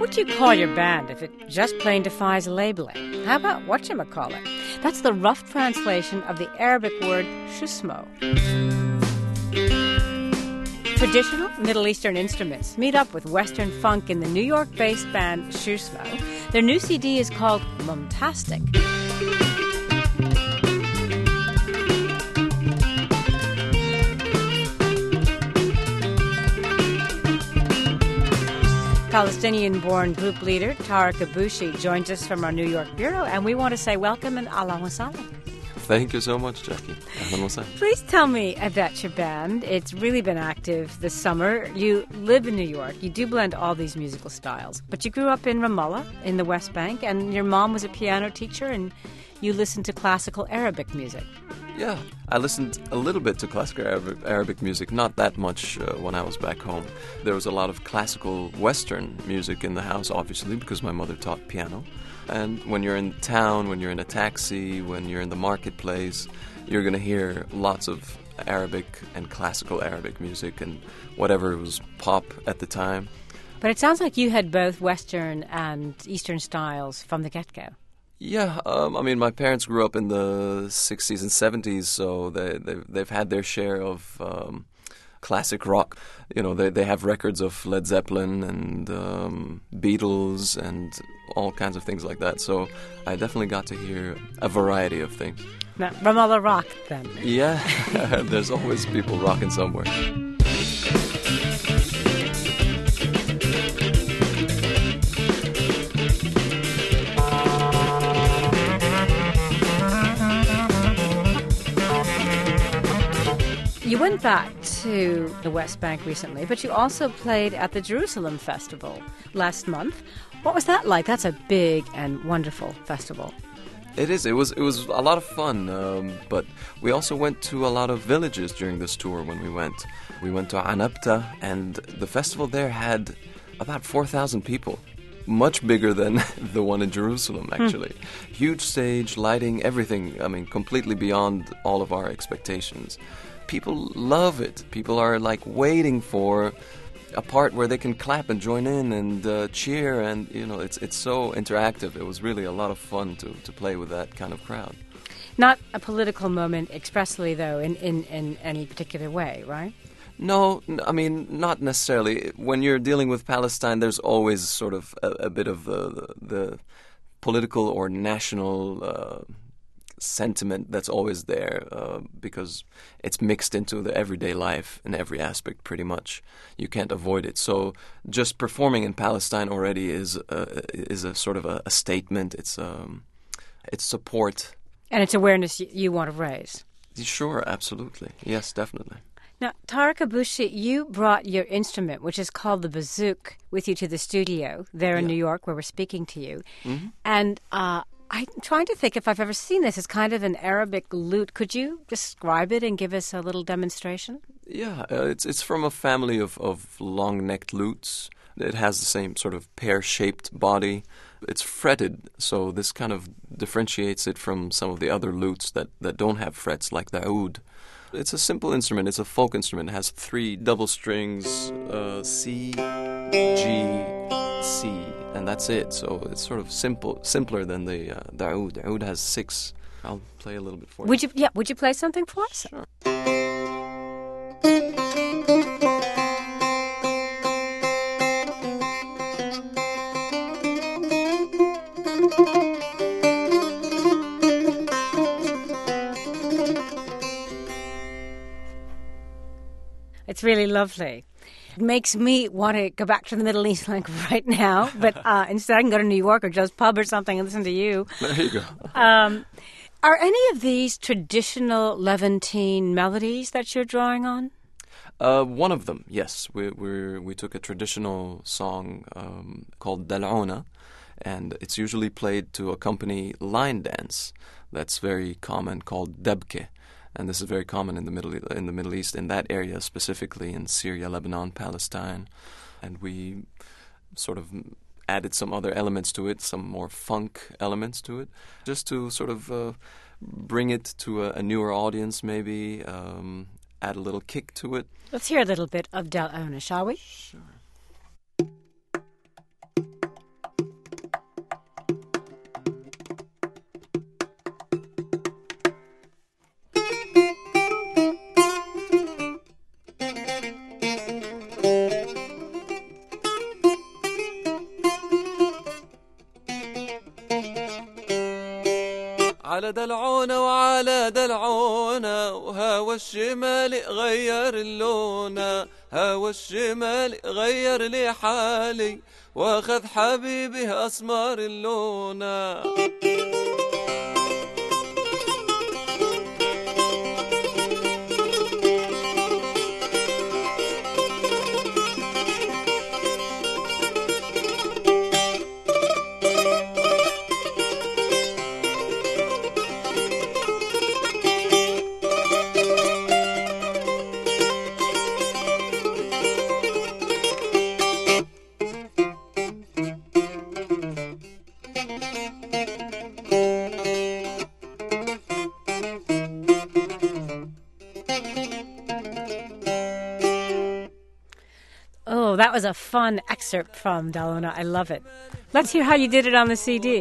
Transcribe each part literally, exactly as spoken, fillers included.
would you call your band if it just plain defies labeling? How about whatchamacallit? That's the rough translation of the Arabic word shusmo. Traditional Middle Eastern instruments meet up with Western funk in the New York-based band Shusmo. Their new C D is called Mumtastic. Palestinian-born group leader Tarek Abushi joins us from our New York bureau, and we want to say welcome and ahlan wa sahlan. Thank you so much, Jackie. Ahlan wa sahlan. Please tell me about your band. It's really been active this summer. You live in New York. You do blend all these musical styles. But you grew up in Ramallah, in the West Bank, and your mom was a piano teacher, and you listened to classical Arabic music. Yeah, I listened a little bit to classical Arabic, Arabic music, not that much uh, when I was back home. There was a lot of classical Western music in the house, obviously, because my mother taught piano. And when you're in town, when you're in a taxi, when you're in the marketplace, you're going to hear lots of Arabic and classical Arabic music and whatever was pop at the time. But it sounds like you had both Western and Eastern styles from the get-go. Yeah, um, I mean, my parents grew up in the sixties and seventies, so they, they've, they've had their share of um, classic rock. You know, they, they have records of Led Zeppelin and um, Beatles and all kinds of things like that. So I definitely got to hear a variety of things. Now, Ramallah rock, then. Yeah, there's always people rocking somewhere. You went back to the West Bank recently, but you also played at the Jerusalem Festival last month. What was that like? That's a big and wonderful festival. It is. It was It was a lot of fun, um, but we also went to a lot of villages during this tour when we went. We went to Anabta, and the festival there had about four thousand people. Much bigger than the one in Jerusalem, actually. Hmm. Huge stage, lighting, everything. I mean, completely beyond all of our expectations. People love it. People are like waiting for a part where they can clap and join in and uh, cheer, and you know, it's it's so interactive. It was really a lot of fun to, to play with that kind of crowd. Not a political moment expressly, though, in, in, in any particular way, right? No, I mean, not necessarily. When you're dealing with Palestine, there's always sort of a, a bit of the, the political or national uh, sentiment that's always there uh, because it's mixed into the everyday life in every aspect pretty much. You can't avoid it. So just performing in Palestine already is a, is a sort of a, a statement. It's um, it's support. And it's awareness you, you want to raise. Sure, absolutely. Yes, definitely. Now, Tarek Abushi, you brought your instrument, which is called the bazouk, with you to the studio there in yeah. New York where we're speaking to you. Mm-hmm. And uh, I'm trying to think if I've ever seen this. It's kind of an Arabic lute. Could you describe it and give us a little demonstration? Yeah, uh, it's it's from a family of, of long-necked lutes. It has the same sort of pear-shaped body. It's fretted, so this kind of differentiates it from some of the other lutes that, that don't have frets, like the oud. It's a simple instrument. It's a folk instrument. It has three double strings, uh, C, G, C, and that's it. So it's sort of simple, simpler than the uh, the oud. The oud has six. I'll play a little bit for you. Would you? Yeah. Would you play something for us? Sure. It's really lovely. It makes me want to go back to the Middle East like right now, but uh, instead I can go to New York or Joe's Pub or something and listen to you. There you go. um, are any of these traditional Levantine melodies that you're drawing on? Uh, one of them, yes. We we we took a traditional song um, called Dal'una, and it's usually played to accompany line dance. That's very common, called Debke. And this is very common in the Middle in the Middle East, in that area specifically, in Syria, Lebanon, Palestine. And we sort of added some other elements to it, some more funk elements to it, just to sort of uh, bring it to a, a newer audience, maybe, um, add a little kick to it. Let's hear a little bit of Dal'una, shall we? Sure. على دلعونة وعلى دلعونة وهوا الشمال غير اللون هوا الشمال غير لي حالي واخذ حبيبي أسمر اللون. Oh, that was a fun excerpt from Dallona. I love it. Let's hear how you did it on the C D.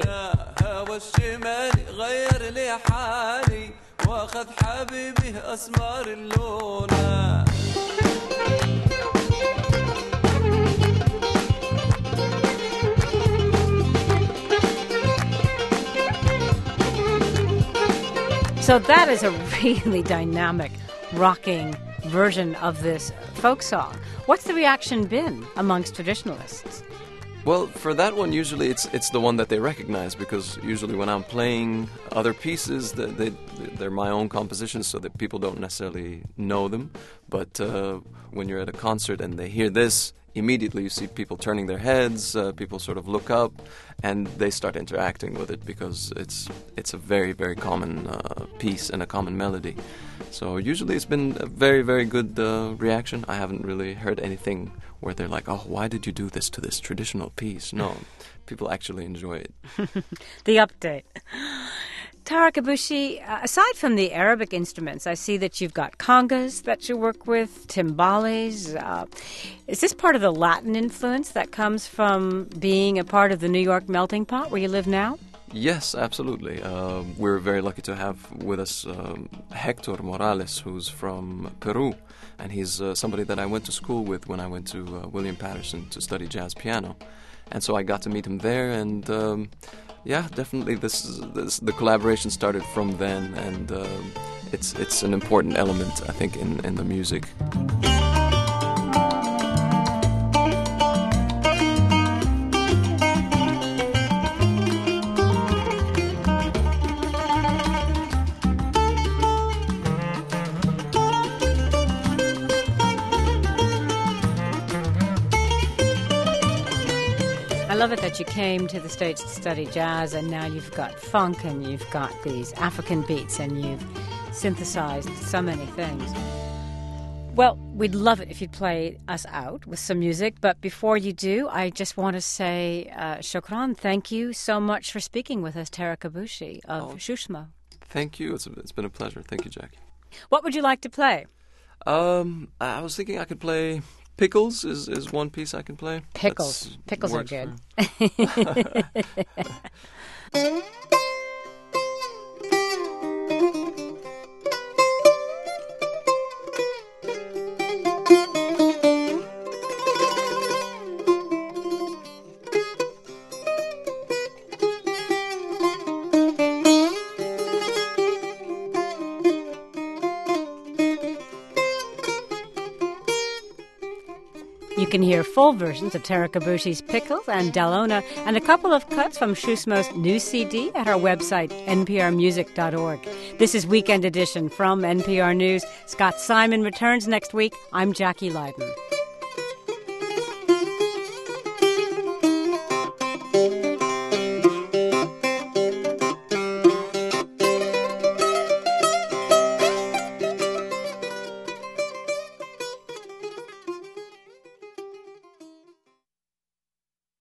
So that is a really dynamic, rocking version of this folk song. What's the reaction been amongst traditionalists? Well, for that one, usually it's it's the one that they recognize, because usually when I'm playing other pieces, they, they, they're my own compositions, so that people don't necessarily know them. But uh, when you're at a concert and they hear this, immediately you see people turning their heads, uh, people sort of look up, and they start interacting with it, because it's it's a very, very common uh, piece and a common melody. So usually it's been a very, very good uh, reaction. I haven't really heard anything where they're like, oh, why did you do this to this traditional piece? No, people actually enjoy it. The update. Tara Kabushi, uh, aside from the Arabic instruments, I see that you've got congas that you work with, timbales. Uh, is this part of the Latin influence that comes from being a part of the New York melting pot where you live now? Yes, absolutely. Uh, we're very lucky to have with us um, Hector Morales, who's from Peru. And he's uh, somebody that I went to school with when I went to uh, William Patterson to study jazz piano. And so I got to meet him there, and um, yeah, definitely this, is, this the collaboration started from then, and uh, it's it's an important element, I think, in, in the music. I love it that you came to the States to study jazz, and now you've got funk and you've got these African beats and you've synthesized so many things. Well, we'd love it if you'd play us out with some music, but before you do, I just want to say uh, shukran, thank you so much for speaking with us, Tara Kabushi of oh, Shushma. Thank you. It's, it's been a pleasure. Thank you, Jackie. What would you like to play? Um, I was thinking I could play... Pickles is, is one piece I can play. Pickles. That's Pickles are good. You can hear full versions of Tara Kabushi's Pickles and Dallona and a couple of cuts from Shushma's new C D at our website, n p r music dot org. This is Weekend Edition from N P R News. Scott Simon returns next week. I'm Jackie Leiden.